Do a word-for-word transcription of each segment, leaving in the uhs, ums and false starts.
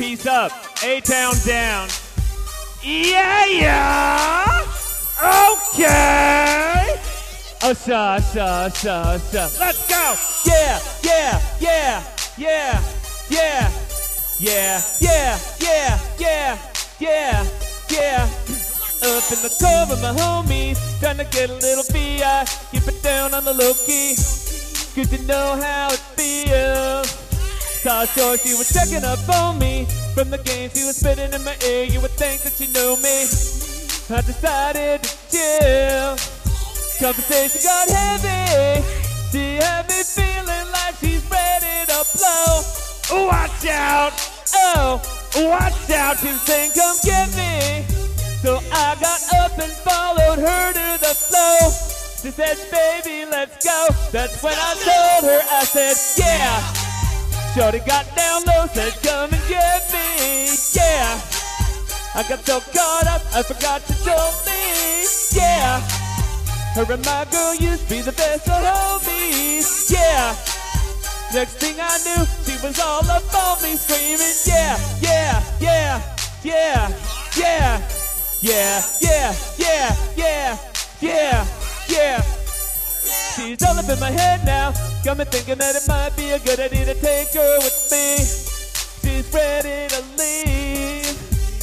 piece up, A-Town down. Yeah, yeah. Okay. Usha, usha, usha, usha. Let's go. Yeah, yeah, yeah, yeah, yeah, yeah, yeah, yeah, yeah, yeah, yeah. Up in the car with my homies, trying to get a little V I. Keep it down on the low key. Good to know how it feels. Saw sure she was checking up on me. From the game she was spitting in my ear, you would think that she knew me. I decided to chill. Conversation got heavy. She had me feeling like she's ready to blow. Watch out! Oh, watch out! She's saying, come get me. So I got up and followed her to the flow. She said, baby, let's go. That's when I told her, I said, yeah. Shorty got down low, said, come and get me. Yeah. I got so caught up, I forgot you told me. Yeah. Her and my girl used to be the best of homies. Yeah. Next thing I knew, she was all up on me, screaming, yeah, yeah, yeah, yeah, yeah, yeah, yeah, yeah, yeah, yeah, yeah. She's all up in my head now, got me thinking that it might be a good idea to take her with me. She's ready to leave,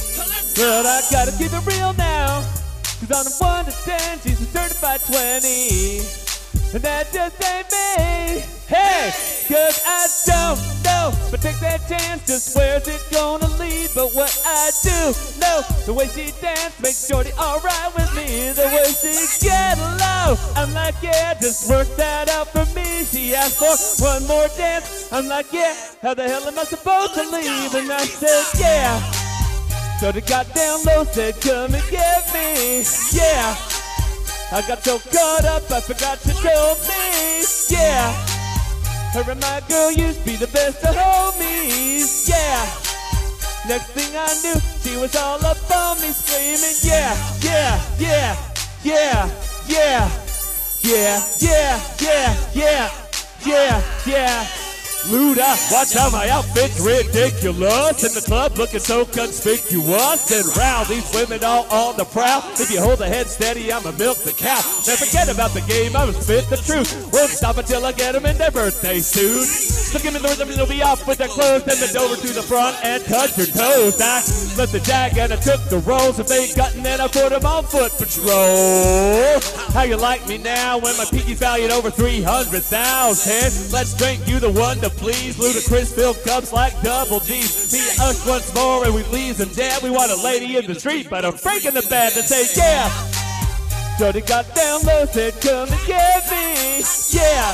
but I gotta keep it real now. Cause on a one to ten, she's a certified twenty. And that just ain't me. Hey, cause I don't know, but take that chance, just where's it gonna lead? But what I do know, the way she dance makes Shorty alright with me. The way she get low, I'm like, yeah, just work that out for me. She asked for one more dance, I'm like, yeah, how the hell am I supposed to leave? And I said, yeah. Shorty got down low, said, come and get me. Yeah. I got so caught up, I forgot you told me. Yeah. Her and my girl used to be the best of homies. Yeah. Next thing I knew, she was all up on me, screaming, yeah, yeah, yeah, yeah, yeah, yeah, yeah, yeah, yeah, yeah, yeah. Luda, watch how my outfit's ridiculous. In the club looking so conspicuous. And round these women all on the prowl. If you hold the head steady, I'ma milk the cow. Never forget about the game, I'ma spit the truth. Won't stop until I get them in their birthday suit. So give me the rhythm, they'll be off with their clothes. Then bend over to the front and touch your toes. I left the jag and I took the rolls. If they ain't cutting, then I put them on foot patrol. How you like me now when my pinky's valued over three hundred thousand? Let's drink you the one to please. Ludacris fill cups like double D's. Me and us once more and we leave them dead. We want a lady in the street, but I'm breaking the bed to say, yeah. Shorty got down low, said, come and get me. Yeah.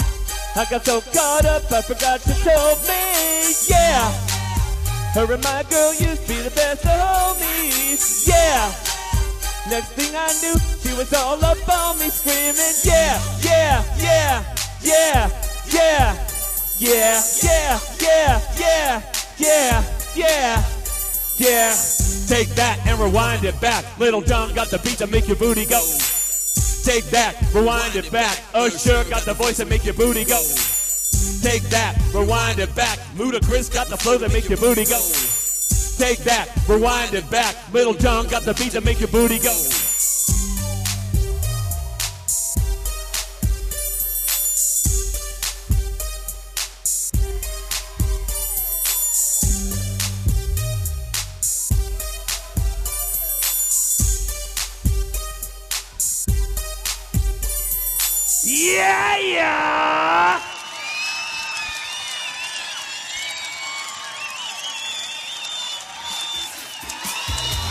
I got so caught up, I forgot you told me. Yeah. Her and my girl used to be the best of homies. Yeah. Next thing I knew, she was all up on me, screaming, yeah, yeah, yeah, yeah, yeah. Yeah, yeah, yeah, yeah, yeah, yeah, yeah. Take that and rewind it back. Little John got the beat to make your booty go. Take that, rewind it back. Usher got the voice to make your booty go. Take that, rewind it back. Ludacris got the flow to make your booty go. Take that, rewind it back. Little John got the beat to make your booty go. Yeah, yeah!